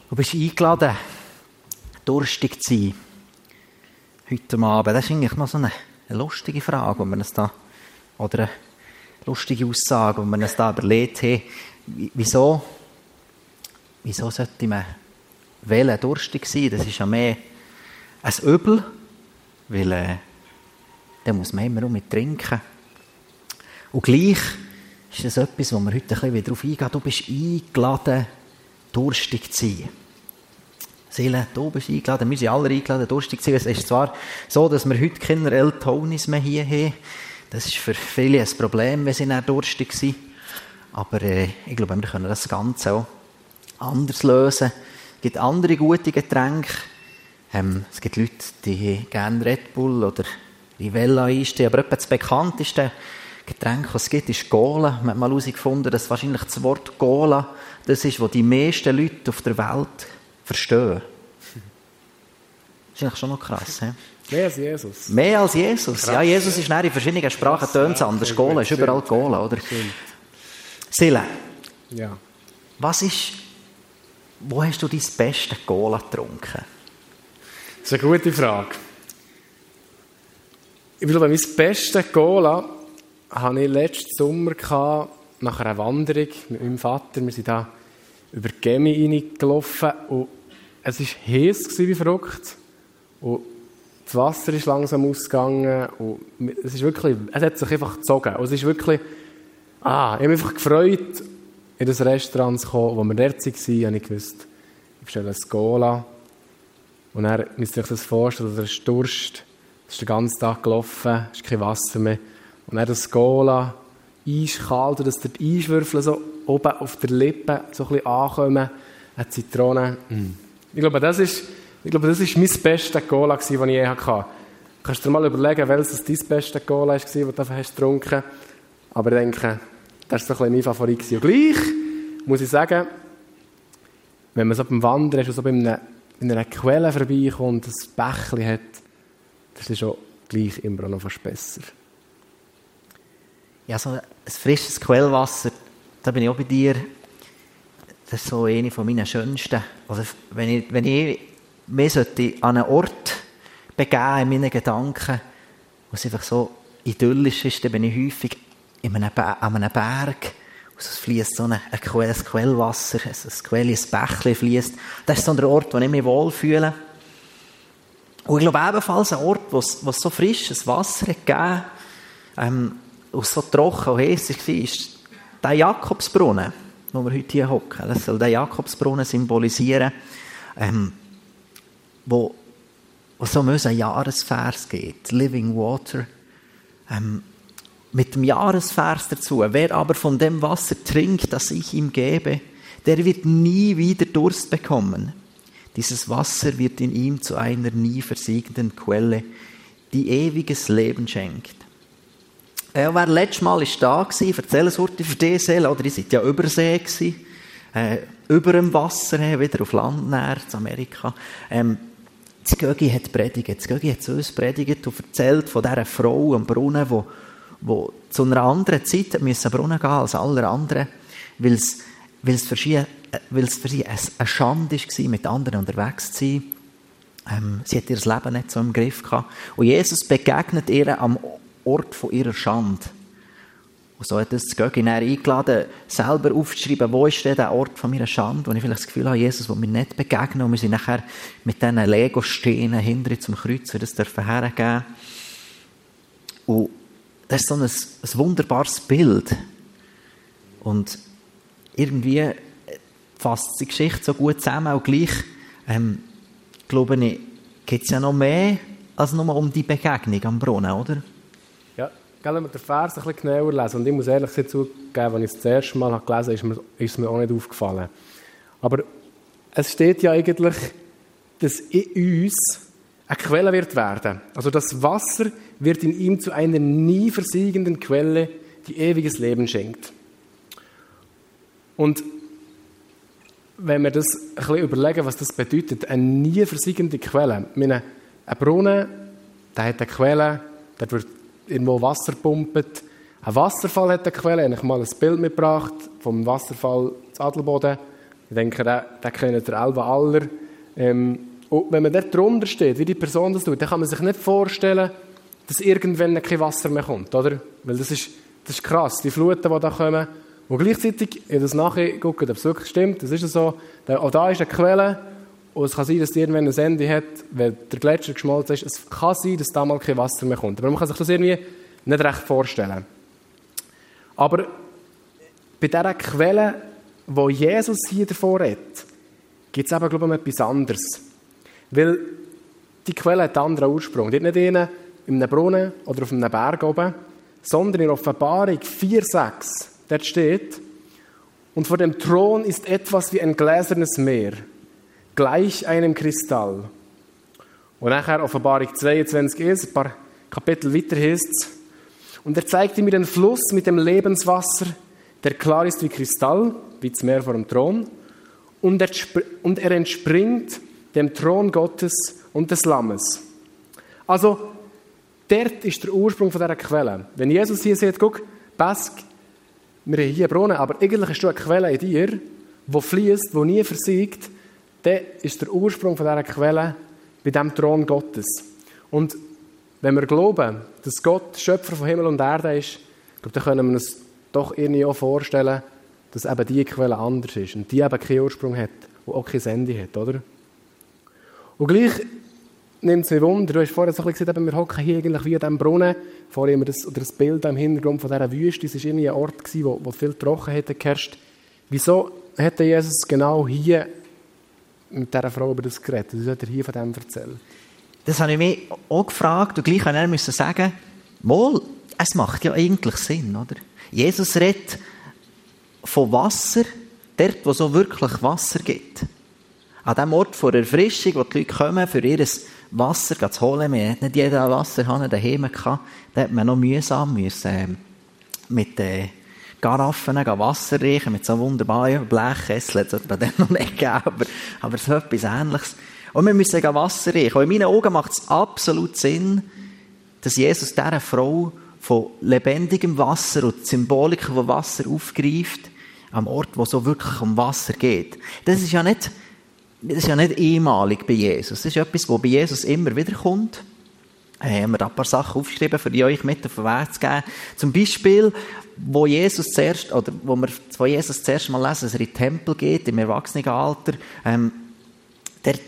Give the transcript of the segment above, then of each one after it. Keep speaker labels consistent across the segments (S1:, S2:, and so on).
S1: Du bist eingeladen, durstig zu sein. Heute Abend. Das ist eigentlich noch so eine lustige Frage, wenn wir uns da, oder eine lustige Aussage, wenn wir uns da überlegt haben, wieso sollte man durstig sein? Das ist ja mehr ein Übel, weil da muss man immer mit trinken. Und gleich ist das etwas, wo wir heute ein bisschen darauf eingehen. Du bist eingeladen, durstig zu sein. Seele, du bist eingeladen, wir sind alle eingeladen, durstig zu sein. Es ist zwar so, dass wir heute keine Eltonis mehr hier haben. Das ist für viele ein Problem, wenn sie dann durstig sind. Aber ich glaube, wir können das Ganze auch anders lösen. Es gibt andere gute Getränke. Es gibt Leute, die gerne Red Bull oder Rivella einstehen. Aber etwa das bekannteste Getränk, was es gibt, ist Cola. Man hat mal herausgefunden, dass wahrscheinlich das Wort Cola das ist, was die meisten Leute auf der Welt verstehen. Das ist eigentlich schon noch krass. He?
S2: Mehr als Jesus.
S1: Mehr als Jesus.
S2: Krass.
S1: Ja, Jesus ist in verschiedenen Sprachen tönt es anders. Cola ist überall Cola, oder? Sille,
S2: ja.
S1: wo hast du dein beste Cola getrunken?
S2: Das ist eine gute Frage. Ich glaube, mein beste Cola hatte ich letzten Sommer nach einer Wanderung mit meinem Vater. Wir sind da über die Gemi reingelaufen und es war heiß wie verrückt. Und das Wasser ist langsam ausgegangen und es hat sich einfach gezogen. Und es ist wirklich, ich habe mich einfach gefreut, in das Restaurant zu kommen, wo wir dort waren, habe ich gewusst, ich bestelle ein Cola. Und dann müsst ihr euch das vorstellen, der ist Durst, es ist den ganzen Tag gelaufen, es ist kein Wasser mehr. Und dann das Cola, eiskalt, dass die Eiswürfel so oben auf der Lippe so ein bisschen ankommen, eine Zitrone. Ich glaube, das ist mein beste Cola, das ich je hatte. Kannst du dir mal überlegen, welches dein beste Cola war, das du getrunken hast. Aber ich denke, das war so ein bisschen mein Favorit. Und gleich muss ich sagen, wenn man so beim Wandern ist und so bei einer Quelle vorbeikommt und ein Bächlein hat, das ist schon gleich immer noch fast besser.
S1: Ja, so ein frisches Quellwasser, da bin ich auch bei dir. Das ist so eine von meinen schönsten. Also, wenn ich mich an einen Ort begeben in meinen Gedanken, wo es einfach so idyllisch ist, dann bin ich häufig an einem Berg, und es fließt so ein Quellwasser, ein Bächlein fließt. Das ist so ein Ort, wo ich mich wohlfühle. Und ich glaube ebenfalls ein Ort, wo es so frisches Wasser hat gegeben, und so trocken und heiß war, ist der Jakobsbrunnen, wo wir heute hier hocken. Das soll der Jakobsbrunnen symbolisieren, wo so ein Jahresvers geht, Living Water, mit dem Jahresvers dazu. Wer aber von dem Wasser trinkt, das ich ihm gebe, der wird nie wieder Durst bekommen. Dieses Wasser wird in ihm zu einer nie versiegenden Quelle, die ewiges Leben schenkt. Wer letztes Mal da war, erzähl es heute für die Seele, oder ihr seid ja über See gewesen, über dem Wasser, wieder auf Land näher, in Amerika. Das Gögi hat predigt. Das Gögi hat zu uns predigt und erzählt von dieser Frau am Brunnen, die zu einer anderen Zeit an den Brunnen gehen als alle anderen, weil es für sie eine Schande war, mit anderen unterwegs zu sein. Sie hat ihr Leben nicht so im Griff gehabt. Und Jesus begegnet ihr am Ort von ihrer Schande. Und so hat das Gögi eingeladen, selber aufzuschreiben, wo ist denn der Ort von meiner Schande, wo ich vielleicht das Gefühl habe, Jesus will mir nicht begegnen, und wir sind nachher mit diesen Lego-Steinen hinterher zum Kreuz, das dürfen hergeben. Und das ist so ein wunderbares Bild. Und irgendwie fasst die Geschichte so gut zusammen, und gleich, glaube ich, geht es ja noch mehr als nur um die Begegnung am Brunnen, oder?
S2: Ja, wenn wir den Vers ein bisschen genauer lesen, und ich muss ehrlich zugeben, als ich es das erste Mal gelesen habe, ist es mir auch nicht aufgefallen. Aber es steht ja eigentlich, dass in uns eine Quelle wird werden. Also das Wasser wird in ihm zu einer nie versiegenden Quelle, die ewiges Leben schenkt. Und wenn wir das ein bisschen überlegen, was das bedeutet, eine nie versiegende Quelle. Ich meine, ein Brunnen, der hat eine Quelle, der wird irgendwo Wasser gepumpt. Ein Wasserfall hat eine Quelle. Ich habe mal ein Bild mitgebracht vom Wasserfall zu Adelboden. Ich denke, den kennen ihr alle. Und wenn man dort drunter steht, wie die Person das tut, dann kann man sich nicht vorstellen, dass irgendwann kein Wasser mehr kommt, oder? Weil das ist krass, die Fluten, die da kommen. Und gleichzeitig, ich habe das nachgeguckt, ob es wirklich stimmt, das ist so, auch da ist eine Quelle, und es kann sein, dass die irgendwann ein Ende hat, weil der Gletscher geschmolzen ist. Es kann sein, dass da mal kein Wasser mehr kommt. Aber man kann sich das irgendwie nicht recht vorstellen. Aber bei dieser Quelle, wo Jesus hier davor redet, gibt es eben, glaube ich, etwas anderes. Weil die Quelle hat einen anderen Ursprung. Die hat nicht in einem Brunnen oder auf einem Berg oben, sondern in Offenbarung 4,6. Dort steht, und vor dem Thron ist etwas wie ein gläsernes Meer, gleich einem Kristall. Und nachher Offenbarung 22 ist, ein paar Kapitel weiter heißt es, und er zeigte mir den Fluss mit dem Lebenswasser, der klar ist wie Kristall, wie das Meer vor dem Thron, und er entspringt dem Thron Gottes und des Lammes. Also, dort ist der Ursprung von dieser Quelle. Wenn Jesus hier sagt, guck, Pesk, wir haben hier einen Brunnen, aber eigentlich hast du eine Quelle in dir, die fließt, die nie versiegt, dann ist der Ursprung von dieser Quelle bei dem Thron Gottes. Und wenn wir glauben, dass Gott Schöpfer von Himmel und Erde ist, dann können wir uns doch irgendwie auch vorstellen, dass eben diese Quelle anders ist und die eben keinen Ursprung hat und auch kein Ende hat, oder? Und gleich nimmt es mich Wunder, du hast vorher so ein bisschen gesagt, wir hocken hier eigentlich wie an diesem Brunnen, vorher immer das Bild im Hintergrund von dieser Wüste, es war irgendwie ein Ort, wo viel Trockenheit geherrscht. Wieso hat Jesus genau hier mit dieser Frau über das geredet? Was hat er hier von dem erzählt?
S1: Das habe ich mich auch gefragt und gleich musste ich sagen, mal, es macht ja eigentlich Sinn, oder? Jesus redet von Wasser, dort, wo so wirklich Wasser gibt. An dem Ort vor Erfrischung, wo die Leute kommen, für ihr Wasser zu holen. Man hat nicht jeder Wasserhahn daheim gehabt. Da hat man noch mühsam mit Garaffen Wasser reichen, mit so wunderbaren Blechkesseln. Das hat man dann noch nicht gegeben, aber so etwas Ähnliches. Und wir müssen Wasser reichen. Und in meinen Augen macht es absolut Sinn, dass Jesus dieser Frau von lebendigem Wasser und die Symbolik von Wasser aufgreift, am Ort, wo so wirklich um Wasser geht. Das ist ja nicht einmalig bei Jesus. Das ist etwas, was bei Jesus immer wieder kommt. Haben wir da ein paar Sachen aufgeschrieben, für die euch mit auf den Weg zu geben. Zum Beispiel, wo wir von Jesus zuerst mal lesen, dass er in den Tempel geht, im Erwachsenenalter. Dort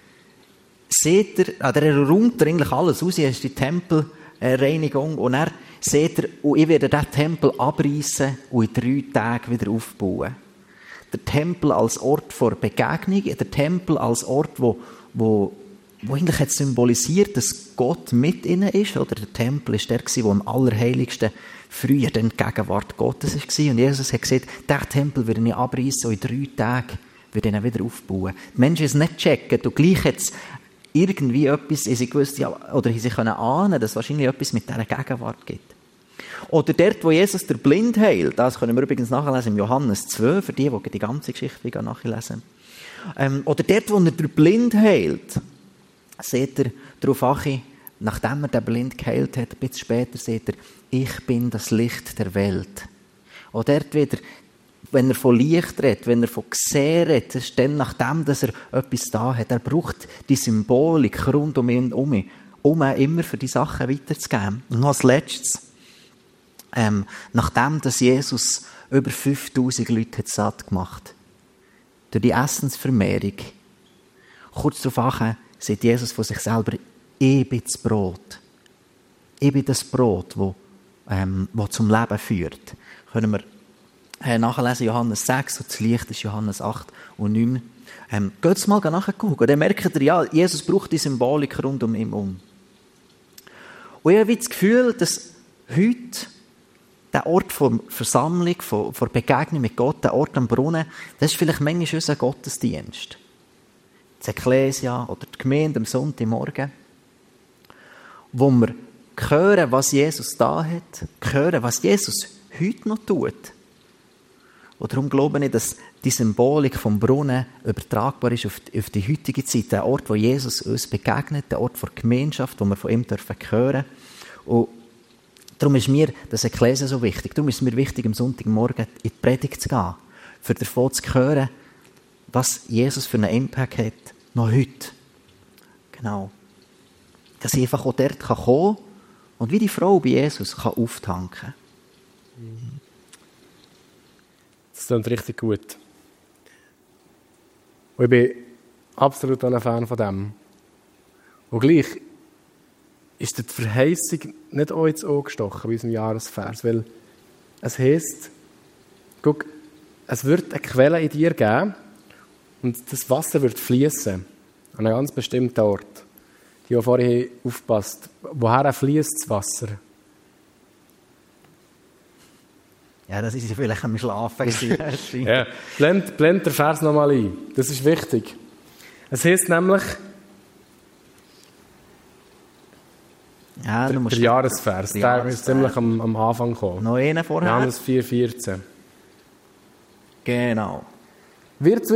S1: seht er räumt eigentlich alles aus, er ist die Tempelreinigung, und er seht er, und ich werde diesen Tempel abreißen und in 3 Tagen wieder aufbauen. Der Tempel als Ort vor Begegnung, der Tempel als Ort, wo eigentlich hat symbolisiert, dass Gott mit ihnen ist. Oder der Tempel war der, wo im Allerheiligsten früher die Gegenwart Gottes war. Und Jesus hat gesagt, diesen Tempel werde ich abreißen und in 3 Tagen werde ich ihn wieder aufbauen. Die Menschen es nicht checken und gleich jetzt irgendwie etwas, sie gewusst, oder sie können ahnen, dass es wahrscheinlich etwas mit dieser Gegenwart gibt. Oder dort, wo Jesus der Blind heilt, das können wir übrigens nachlesen im Johannes 2, für die die ganze Geschichte nachlesen. Oder dort, wo er der Blind heilt, seht ihr darauf an, nachdem er den Blind geheilt hat, ein bisschen später seht er, ich bin das Licht der Welt. Und dort wieder, wenn er von Licht redet, wenn er von Gesehen redet, das ist dann, nachdem dass er etwas da hat. Er braucht die Symbolik rund um ihn um immer für die Sachen weiterzugeben. Und noch als Letztes, nachdem dass Jesus über 5000 Leute hat satt gemacht, durch die Essensvermehrung, kurz darauf an, sagt Jesus von sich selber, ich bin das Brot. Ich bin das Brot, das zum Leben führt. Können wir nachlesen, Johannes 6, und das Licht ist Johannes 8 und 9. Geht es mal nachgucken, dann merkt ihr, ja, Jesus braucht die Symbolik rund um ihn um. Und ich habe das Gefühl, dass heute der Ort der Versammlung, der Begegnung mit Gott, der Ort am Brunnen, das ist vielleicht manchmal unser Gottesdienst. Die Ekklesia oder die Gemeinde am Sonntagmorgen, wo wir hören, was Jesus da hat, hören, was Jesus heute noch tut. Und darum glaube ich, dass die Symbolik vom Brunnen übertragbar ist auf die heutige Zeit. Der Ort, wo Jesus uns begegnet, der Ort der Gemeinschaft, wo wir von ihm hören dürfen. Und darum ist mir das Ekklesia so wichtig. Darum ist es mir wichtig, am Sonntagmorgen in die Predigt zu gehen, für davon zu hören, was Jesus für einen Impact hat, noch heute. Genau. Dass ich einfach auch dort kommen kann und wie die Frau bei Jesus kann auftanken.
S2: Das klingt richtig gut. Und ich bin absolut ein Fan von dem. Und gleich ist die Verheißung nicht auch ins Auge gestochen bei unserem Jahresvers, weil es heisst, guck, es wird eine Quelle in dir geben und das Wasser wird fließen an einem ganz bestimmten Ort. Die, die vorhin aufpasst, woher fließt das Wasser?
S1: Ja, das ist vielleicht am Schlafen.
S2: Ja, blend den Vers nochmal ein. Das ist wichtig. Es heisst nämlich,
S1: ja,
S2: der Jahresvers, der ist ziemlich am Anfang gekommen.
S1: Noch einen vorher.
S2: Johannes 4,14.
S1: Genau.
S2: Wird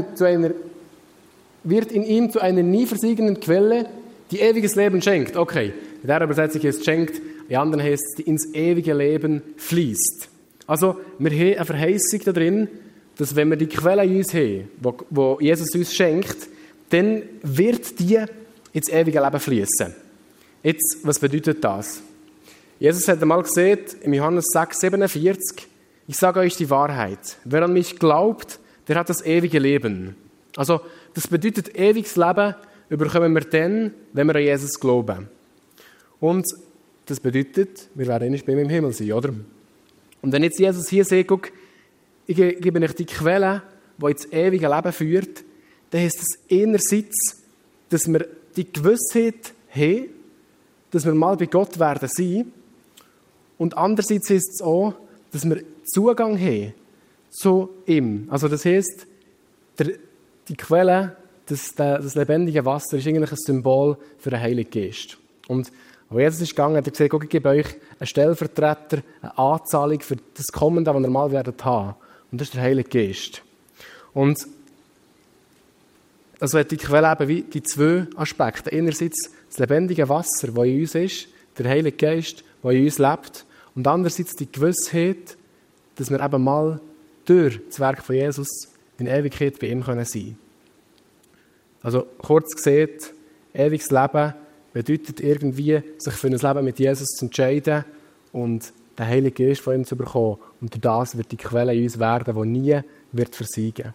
S2: in ihm zu einer nie versiegenden Quelle, die ewiges Leben schenkt. Okay, in dieser Übersetzung heißt es schenkt, in anderen heißt es, die ins ewige Leben fließt. Also, wir haben eine Verheißung da drin, dass wenn wir die Quelle in uns haben, wo Jesus uns schenkt, dann wird die ins ewige Leben fließen. Jetzt, was bedeutet das? Jesus hat einmal gesagt, im Johannes 6,47, ich sage euch die Wahrheit, wer an mich glaubt, der hat das ewige Leben. Also, das bedeutet, ewiges Leben bekommen wir dann, wenn wir an Jesus glauben. Und das bedeutet, wir werden nicht bei ihm im Himmel sein, oder? Und wenn jetzt Jesus hier sagt, guck, ich gebe euch die Quelle, die ins ewige Leben führt, dann heisst es einerseits, dass wir die Gewissheit haben, dass wir mal bei Gott werden sein. Und andererseits heisst es auch, dass wir Zugang haben zu ihm. Also das heisst, die Quelle, das lebendige Wasser, ist eigentlich ein Symbol für den Heiligen Geist. Und als Jesus ist gegangen, hat er gesagt, guck, ich gebe euch einen Stellvertreter, eine Anzahlung für das Kommende, das ihr mal werdet haben. Und das ist der Heilige Geist. Und also hat die Quelle eben wie die zwei Aspekte. Einerseits das lebendige Wasser, das in uns ist, der Heilige Geist, der in uns lebt. Und andererseits die Gewissheit, dass wir eben mal durch das Werk von Jesus in Ewigkeit bei ihm sein können. Also kurz gesagt, ewiges Leben bedeutet irgendwie, sich für ein Leben mit Jesus zu entscheiden und den Heiligen Geist von ihm zu bekommen. Und durch das wird die Quelle in uns werden, die nie wird versiegen.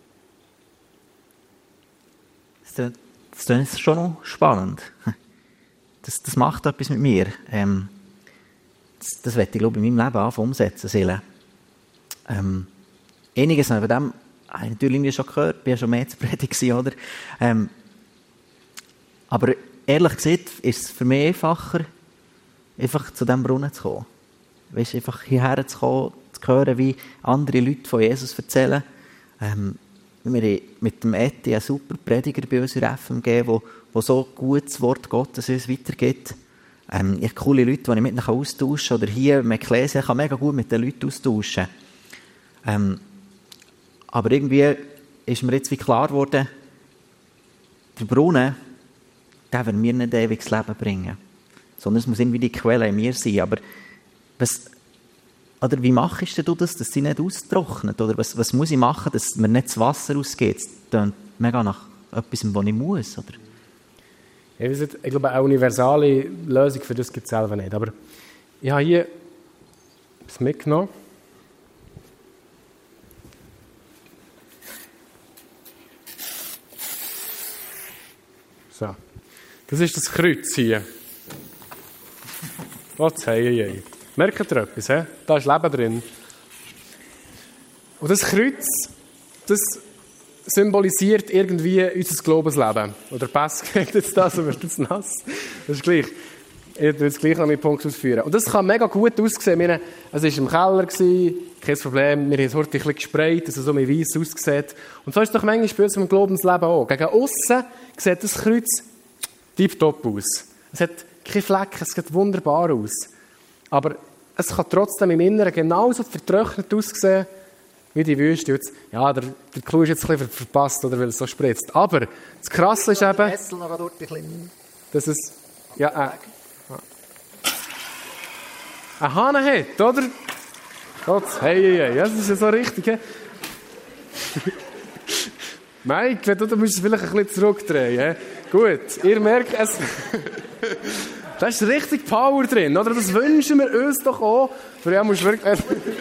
S1: Das ist schon noch spannend. Das macht etwas mit mir. Das werde ich, glaube ich, in meinem Leben anfangen umsetzen, Seele. Einiges von dem habe ich natürlich schon gehört, ich war schon mehr zu predigen, oder? Aber ehrlich gesagt ist es für mich einfacher, einfach zu diesem Brunnen zu kommen. Weißt, einfach hierher zu kommen, zu hören, wie andere Leute von Jesus erzählen. Wir haben mit dem Eti einen super Prediger bei uns in der FMG, der so gut das Wort Gottes uns weitergibt. Ich habe coole Leute, die ich mit ihnen austauschen kann. Oder hier im Ekklesia kann mega gut mit den Leuten austauschen. Aber irgendwie ist mir jetzt wie klar geworden, der Brunnen, der wird mir nicht ewiges Leben bringen. Sondern es muss irgendwie die Quelle in mir sein. Aber wie machst du das, dass sie nicht austrocknet? Oder was muss ich machen, dass mir nicht das Wasser ausgeht? Das klingt mega nach etwas, was ich muss, oder?
S2: Ich glaube, eine universale Lösung für das gibt es selber nicht. Aber ich habe hier etwas mitgenommen. So. Das ist das Kreuz hier. Was hey. Merkt ihr etwas? He? Da ist Leben drin. Und das Kreuz, das symbolisiert irgendwie unser Glaubensleben. Oder besser gesagt jetzt das, aber das nass. Das ist gleich. Ich werde jetzt gleich noch meinen Punkt ausführen. Und das kann mega gut aussehen. Es war im Keller, kein Problem. Wir haben es heute ein bisschen gesprayt, dass es so mit weiss aussieht. Und so ist es doch manchmal bei uns im Glaubensleben auch. Gegen aussen sieht das Kreuz tipptopp aus. Es hat keine Flecken, es sieht wunderbar aus. Aber es kann trotzdem im Inneren genauso vertrocknet aussehen wie die Wüste. Jetzt, ja, der Clou ist jetzt ein bisschen verpasst, oder, weil es so spritzt. Aber das Krasse ist eben, dass es ja, einen Hahn hat, oder? Gott, hey, das ist ja so richtig. He? Mike, du musst es vielleicht ein bisschen zurückdrehen. Gut, ihr merkt es. Da ist richtig Power drin, oder? Das wünschen wir uns doch auch. Für ja musst du wirklich...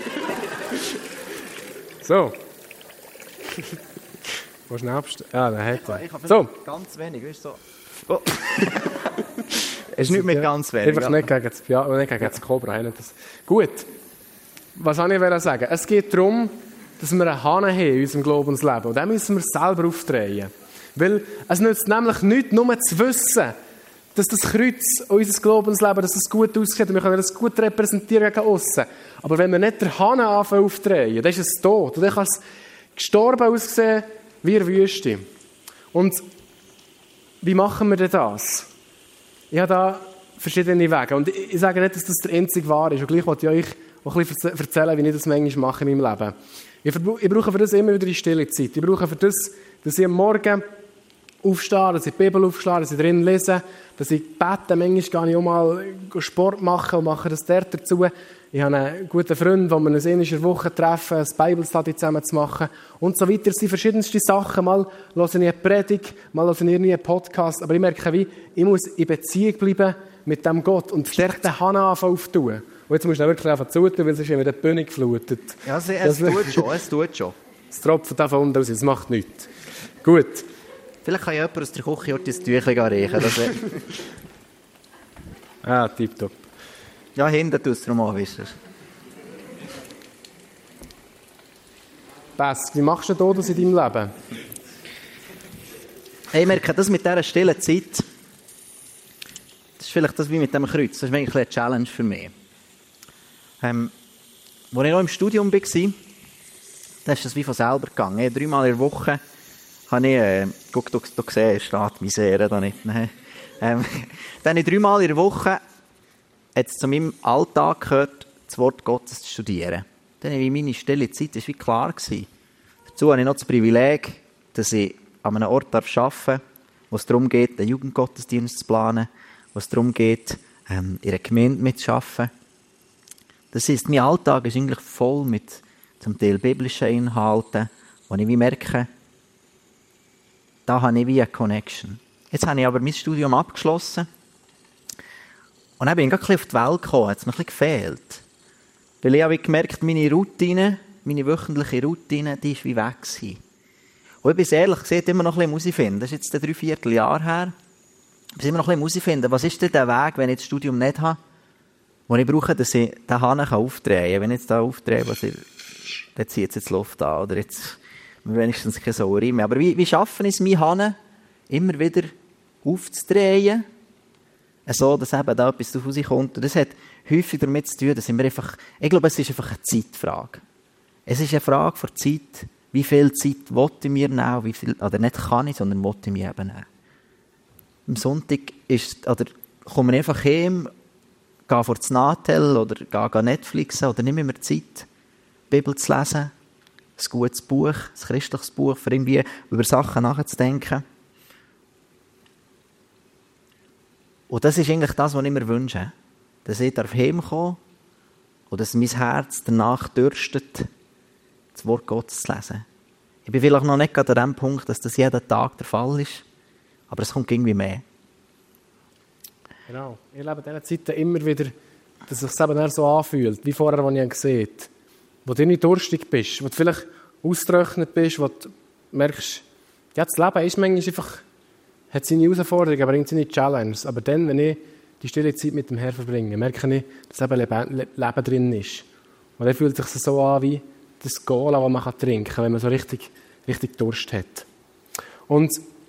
S2: So. Wo schnell abstellen? Ja, der hat er.
S1: Ich habe
S2: so.
S1: Ganz wenig, weißt du, so. Oh. Es ist nicht mehr ganz wenig.
S2: Einfach nicht gegen das Cobra. Gut. Was soll ich sagen? Es geht darum, dass wir einen Hahn haben in unserem Glaubensleben. Und den müssen wir selber aufdrehen. Weil es nützt nämlich nichts, nur zu wissen, dass das Kreuz, unser Glaubensleben, dass es gut aussieht und wir können das gut repräsentieren gegen aussen. Aber wenn wir nicht den Hahn anfangen aufdrehen, dann ist es tot. Und dann kann es gestorben aussehen wie eine Wüste. Und wie machen wir denn das? Ich habe da verschiedene Wege. Und ich sage nicht, dass das der einzige wahr ist. Und gleich wollte ich euch auch ein bisschen erzählen, wie ich das manchmal mache in meinem Leben. Ich brauche für das immer wieder die stille Zeit. Ich brauche für das, dass ich am Morgen aufstehe, dass ich die Bibel aufschlage, dass ich drin lese, dass ich bete. Manchmal gehe ich auch mal Sport machen und mache das dort dazu. Ich habe einen guten Freund, wo wir uns in der Woche treffen, ein Bible-Study zusammen zu machen und so weiter. Es sind verschiedenste Sachen. Mal höre ich eine Predigt, mal höre ich einen Podcast. Aber ich merke, wie ich muss in Beziehung bleiben mit dem Gott und dort den Hahn auftun. Und jetzt musst du wirklich einfach zutun, weil sonst ist die Bühne geflutet.
S1: Ja, es tut schon.
S2: Es tropft davon unten raus, es macht nichts. Gut.
S1: Vielleicht kann jemand aus der Küche das Tüchlein riechen.
S2: Tipptopp.
S1: Ja, hinten tust du es mal, wisst ihr.
S2: Bess, wie machst du das in deinem Leben?
S1: Ich merke, das mit dieser stillen Zeit, das ist vielleicht das wie mit dem Kreuz. Das ist eigentlich eine Challenge für mich. Als ich noch im Studium war, da ist das wie von selber gegangen. 3-mal in der Woche habe ich, guck, du siehst, steht Misere da nicht. Dann habe ich 3-mal in der Woche jetzt zu meinem Alltag gehört, das Wort Gottes zu studieren. Dann war meine stille Zeit wie klar gewesen. Dazu habe ich noch das Privileg, dass ich an einem Ort arbeiten darf, wo es darum geht, einen Jugendgottesdienst zu planen, wo es darum geht, in einer Gemeinde mitzuarbeiten. Das heisst, mein Alltag ist eigentlich voll mit zum Teil biblischen Inhalten, wo ich wie merke, da habe ich wie eine Connection. Jetzt habe ich aber mein Studium abgeschlossen und dann bin ich gerade ein bisschen auf die Welt gekommen, hat es mir ein bisschen gefehlt. Weil ich habe gemerkt, meine Routine, meine wöchentliche Routine, die ist wie weg gewesen. Und ich bin ehrlich gesagt immer noch ein bisschen herausfinden. Das ist jetzt 3/4 Jahr her. Ich bin immer noch ein bisschen herausfinden, was ist denn der Weg, wenn ich das Studium nicht habe, wo ich brauche, dass ich den Hahn aufdrehen kann. Wenn ich jetzt da aufdrehe, dann zieht es jetzt Luft an. Oder jetzt wenigstens keine Sauerei mehr. Aber wie schaffe ich es, meinen Hahn immer wieder aufzudrehen, so dass eben da etwas rauskommt. Und das hat häufig damit zu tun, dass wir einfach, ich glaube, es ist einfach eine Zeitfrage. Es ist eine Frage von Zeit, wie viel Zeit will ich mir nehmen, wie viel, oder nicht kann ich, sondern will ich mir eben nehmen. Am Sonntag komme ich einfach heim, gehe vor das Natel oder gehe Netflixen oder nehme mir Zeit, die Bibel zu lesen, ein gutes Buch, ein christliches Buch, für irgendwie über Sachen nachzudenken. Und das ist eigentlich das, was ich mir wünsche. Dass ich heimkommen und dass mein Herz danach dürstet, das Wort Gottes zu lesen. Ich bin vielleicht noch nicht gerade an dem Punkt, dass das jeden Tag der Fall ist, aber es kommt irgendwie mehr.
S2: Genau. Ich lebe in diesen Zeiten immer wieder, dass es sich eben so anfühlt, wie vorher, als ich gesehen habe. Wo du nicht durstig bist, wo du vielleicht ausgetrocknet bist, wo du merkst, ja, das Leben ist manchmal einfach, hat seine Herausforderungen, aber bringt seine Challenges. Aber dann, wenn ich die stille Zeit mit dem Herrn verbringe, merke ich, dass eben Leben drin ist. Und dann fühlt es sich so an wie das Cola, das man trinken kann, wenn man so richtig Durst hat. Und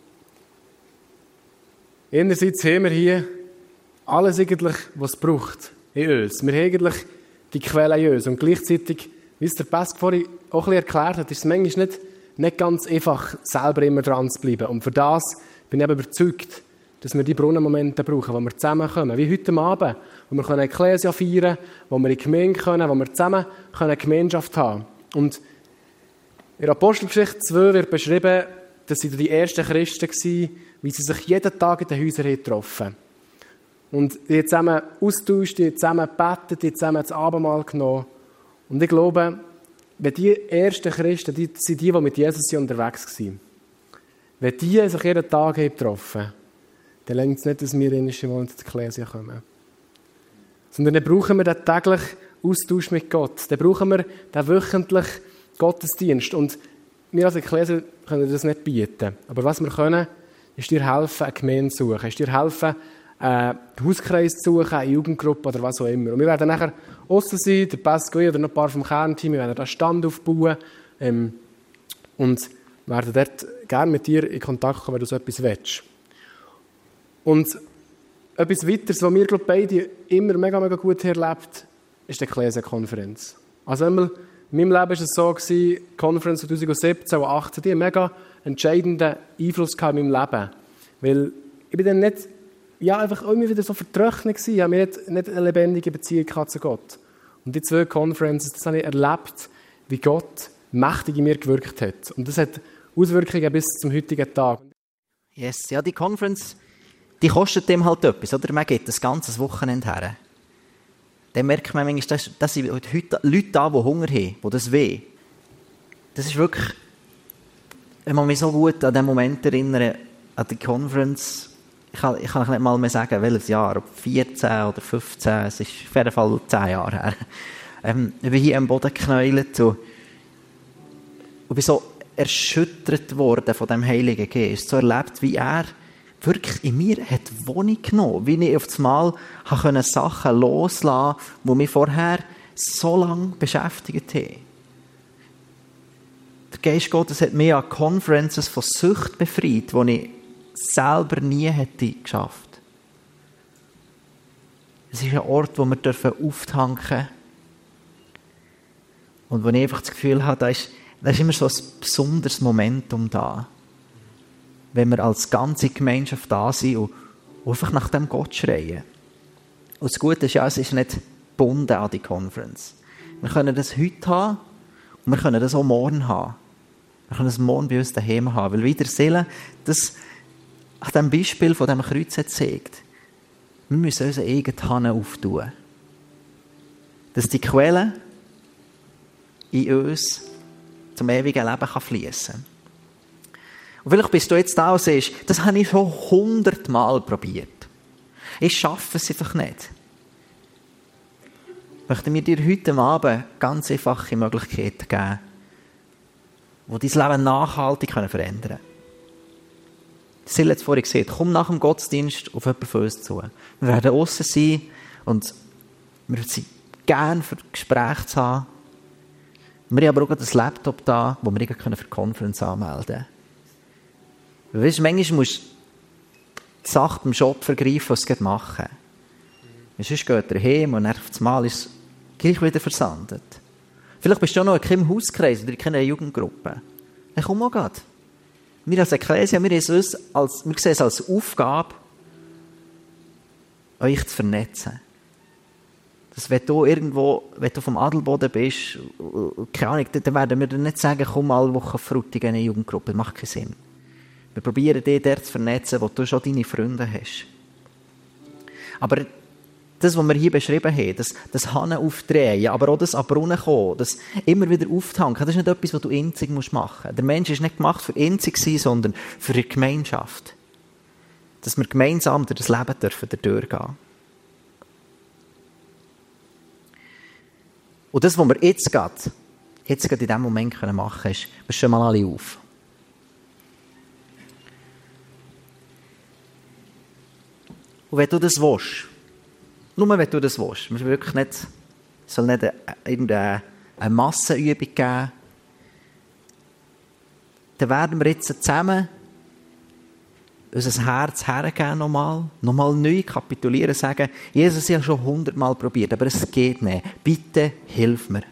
S2: einerseits haben wir hier alles eigentlich, was es braucht in uns. Wir haben eigentlich die Quelle in uns. Und gleichzeitig, wie es der Pascal vorhin auch ein bisschen erklärt hat, ist es manchmal nicht ganz einfach, selber immer dran zu bleiben. Und für das bin ich eben überzeugt, dass wir die Brunnenmomente brauchen, wo wir zusammenkommen. Wie heute Abend, wo wir Ekklesia feiern können, wo wir in die Gemeinde können, wo wir zusammen eine Gemeinschaft haben können. Und in der Apostelgeschichte 2 wird beschrieben, dass sie die ersten Christen waren, wie sie sich jeden Tag in den Häusern getroffen haben. Und die haben zusammen austauscht, die haben zusammen gebetet, die haben zusammen das Abendmahl genommen. Und ich glaube, wenn die ersten Christen, die sind die mit Jesus unterwegs waren. wenn die sich jeden Tag getroffen haben, dann längt es nicht, dass wir in den Monat zur Ekklesia kommen. Sondern dann brauchen wir den täglichen Austausch mit Gott. Dann brauchen wir den wöchentlichen Gottesdienst. Und wir als Ekklesia können das nicht bieten. Aber was wir können, ist dir helfen, eine Gemeinde zu suchen. Ist dir helfen, einen Hauskreis zu suchen, eine Jugendgruppe oder was auch immer. Und wir werden nachher aussen sein, der Pascal oder noch ein paar vom Kernteam, wir werden da Stand aufbauen und werden dort gerne mit dir in Kontakt kommen, wenn du so etwas willst. Und etwas weiteres, was wir, glaube ich, beide immer mega, mega gut erlebt, ist die Ekklesia-Konferenz. Also einmal, in meinem Leben war es so, die Konferenz 2017 und 2018, die haben einen mega entscheidenden Einfluss in meinem Leben. Weil ich bin dann nicht, einfach immer wieder so vertrocknet gewesen. Ich habe nicht eine lebendige Beziehung zu Gott. Und die 2 Conferences, das habe ich erlebt, wie Gott mächtig in mir gewirkt hat. Und das hat Auswirkungen bis zum heutigen Tag.
S1: Yes, ja, die Conference, die kostet dem halt etwas, oder? Man geht das ganze Wochenende her. Dann merkt man manchmal, dass sind heute Leute da, die Hunger haben, die das weh. Das ist wirklich, wenn man mich so gut an den Moment erinnert, an die Conference, ich kann nicht mal mehr sagen, welches Jahr, ob 14 oder 15, es ist auf jeden Fall 10 Jahre her. Ich bin hier am Boden geknäult und bin so erschüttert worden von dem Heiligen Geist. So erlebt, wie er wirklich in mir hat Wohnung genommen. Wie ich auf das Mal Sachen loslassen konnte, die mich vorher so lange beschäftigt haben. Der Geist Gottes hat mich an Conferences von Sucht befreit, die ich selber nie hätte geschafft. Es ist ein Ort, wo wir auftanken dürfen. Und wo ich einfach das Gefühl habe, da ist immer so ein besonderes Momentum da. Wenn wir als ganze Gemeinschaft da sind und einfach nach dem Gott schreien. Und das Gute ist ja, es ist nicht gebunden an die Conference. Wir können das heute haben und wir können das auch morgen haben. Wir können das morgen bei uns daheim haben. Weil wieder Seele, das an diesem Beispiel von diesem Kreuz zeigt, wir müssen unsere eigenen Hand auftun. Dass die Quelle in uns zum ewigen Leben fließen kann. Und vielleicht bist du jetzt da und siehst, das habe ich schon 100 Mal probiert. Ich schaffe es einfach nicht. Möchten wir dir heute Abend ganz einfache Möglichkeiten geben, die dein Leben nachhaltig verändern können. Sil hat es vorhin gesagt, komm nach dem Gottesdienst auf jemanden von uns zu. Wir werden aussen sein und wir sind gerne für Gespräche zu haben. Wir haben aber auch das Laptop da, wo wir für die Konferenz anmelden können. Weißt, manchmal musst du die Sache beim Shop vergreifen, was du machen. Sonst geht er heim und auf das Mal ist es gleich wieder versandet. Vielleicht bist du auch noch in keinem Hauskreis oder in keiner Jugendgruppe. Dann komm mal grad. Wir als Ekklesia, wir sehen es als Aufgabe, euch zu vernetzen. Dass wenn du vom Adelboden bist, keine Ahnung, dann werden wir dir nicht sagen, komm alle Woche Frutigen in eine Jugendgruppe. Das macht keinen Sinn. Wir probieren dich dort zu vernetzen, wo du schon deine Freunde hast. Aber das, was wir hier beschrieben haben, das Hannen aufdrehen, aber auch das an den Brunnen kommen, das immer wieder auftanken, das ist nicht etwas, was du einzig machen musst. Der Mensch ist nicht gemacht für einzig sein, sondern für die Gemeinschaft. Dass wir gemeinsam durch das Leben durchgehen. Und das, was wir jetzt gerade in diesem Moment machen können, ist, wir stehen mal alle auf. Und wenn du das willst, nur wenn du das willst, es soll nicht irgendeine Massenübung geben, dann werden wir jetzt zusammen unser Herz hergeben nochmal neu kapitulieren, sagen, Jesus, ich habe schon 100 Mal probiert, aber es geht nicht. Bitte hilf mir.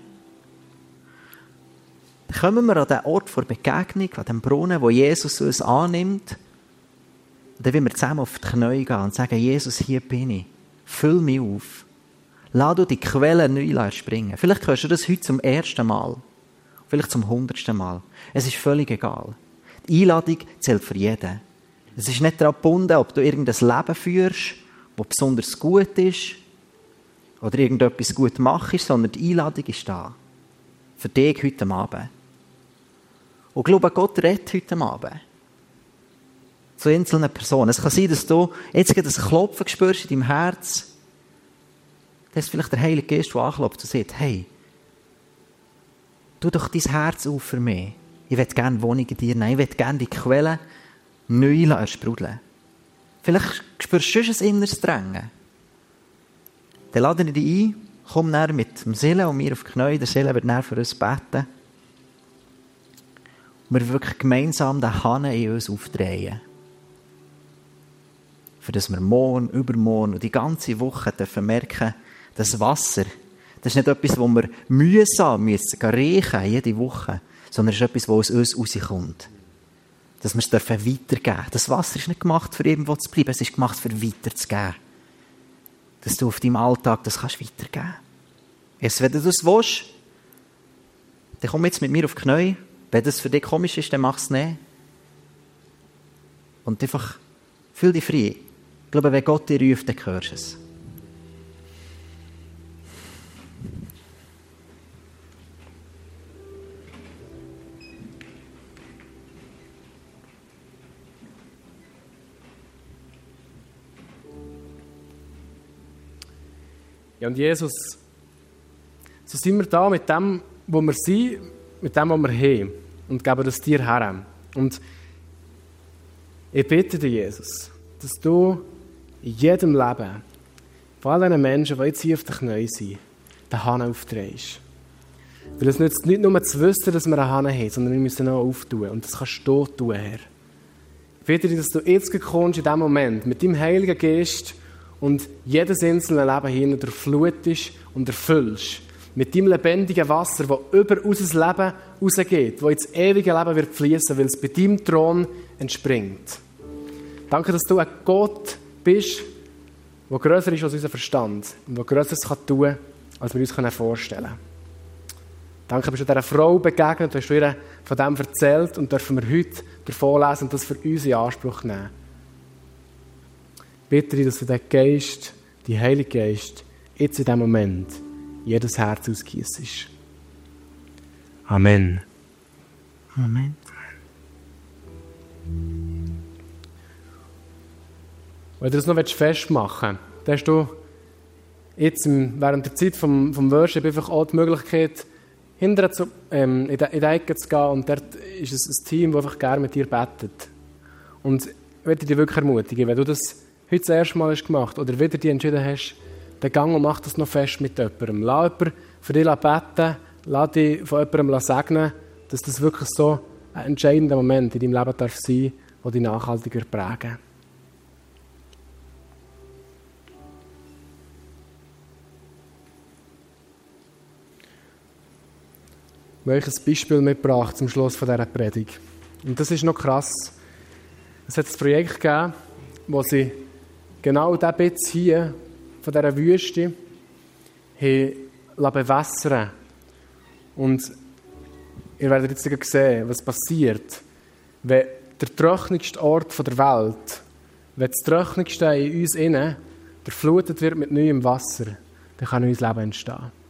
S1: Dann kommen wir an den Ort der Begegnung, an den Brunnen, wo Jesus uns annimmt. Und dann wollen wir zusammen auf die Knie gehen und sagen, Jesus, hier bin ich. Füll mich auf. Lass du die Quelle neu springen. Vielleicht hörst du das heute zum ersten Mal. Vielleicht zum 100. Mal. Es ist völlig egal. Die Einladung zählt für jeden. Es ist nicht daran gebunden, ob du irgendein Leben führst, das besonders gut ist oder irgendetwas gut machst, sondern die Einladung ist da. Für dich heute Abend. Und ich glaube, Gott redet heute Abend. zu einzelnen Personen. Es kann sein, dass du jetzt gerade ein Klopfen spürst in deinem Herz. Das ist vielleicht der Heilige Geist, der anklopft und sagt, hey, tu doch dein Herz auf für mich. Ich will gerne Wohnung in dir nehmen. Ich will gerne die Quelle neu ersprudeln. Vielleicht spürst du schon ein inneres Drängen. Dann lade ich dich ein, komm näher mit dem Seele und mir auf die Knie. Der Seele wird näher für uns beten. Und wir wirklich gemeinsam den Hahn in uns aufdrehen. Für das wir morgen, übermorgen und die ganze Woche merken, das Wasser, das ist nicht etwas, das wir mühsam riechen jede Woche, sondern es ist etwas, das aus uns rauskommt. Dass wir es weitergeben dürfen. Das Wasser ist nicht gemacht, für irgendwo zu bleiben, es ist gemacht, für weiterzugeben. Dass du auf deinem Alltag das weitergeben kannst. Jetzt, wenn du das willst, dann komm jetzt mit mir auf die Knie. Wenn das für dich komisch ist, dann mach es nicht. Und einfach fühl dich frei. Ich glaube, wenn Gott dich ruft, dann hörst du es.
S2: Ja, und Jesus, so sind wir da mit dem, wo wir sind, mit dem, was wir haben und geben das dir her. Und ich bitte dich, Jesus, dass du in jedem Leben, von all diesen Menschen, die jetzt hier auf den Knien sind, den Hahn aufdrehst. Weil es nützt nicht nur zu wissen, dass wir einen Hahn haben, sondern wir müssen ihn auch auftun. Und das kannst du tun, Herr. Ich bitte dich, dass du jetzt kommst in diesem Moment mit deinem Heiligen Geist und jedes einzelne Leben hier durchflutest und erfüllst. Mit deinem lebendigen Wasser, das über unser Leben rausgeht, das ins ewige Leben wird fließen, weil es bei deinem Thron entspringt. Danke, dass du ein Gott bist, der grösser ist als unser Verstand und der Grösseres tun kann, als wir uns vorstellen können. Danke, bist du dieser Frau begegnet, hast du ihr von dem erzählt und dürfen wir heute davon lesen und das für uns in Anspruch nehmen. Ich bitte dich, dass du den Geist, den Heiligen Geist, jetzt in diesem Moment jedes Herz ausgießt. Amen.
S1: Amen.
S2: Wenn du das noch festmachen willst, dann hast du jetzt während der Zeit vom Worship einfach auch die Möglichkeit, hinterher in die Ecke zu gehen und dort ist es ein Team, das einfach gerne mit dir betet. Und ich möchte dich wirklich ermutigen, wenn du das heute das erste Mal hast gemacht oder wieder dich entschieden hast, dann gang und mach das noch fest mit jemandem. Lass jemanden für dich beten, lass dich von jemandem segnen, dass das wirklich so ein entscheidender Moment in deinem Leben darf sein, der dich nachhaltiger prägen. Ich habe euch ein Beispiel mitgebracht zum Schluss von dieser Predigt. Und das ist noch krass. Es hat ein Projekt gegeben, wo sie genau diesen Bitz hier von dieser Wüste bewässern. Und ihr werdet jetzt sehen, was passiert, wenn der trockenste Ort der Welt, wenn das trockenste in uns innen durchflutet wird mit neuem Wasser, dann kann neues Leben entstehen.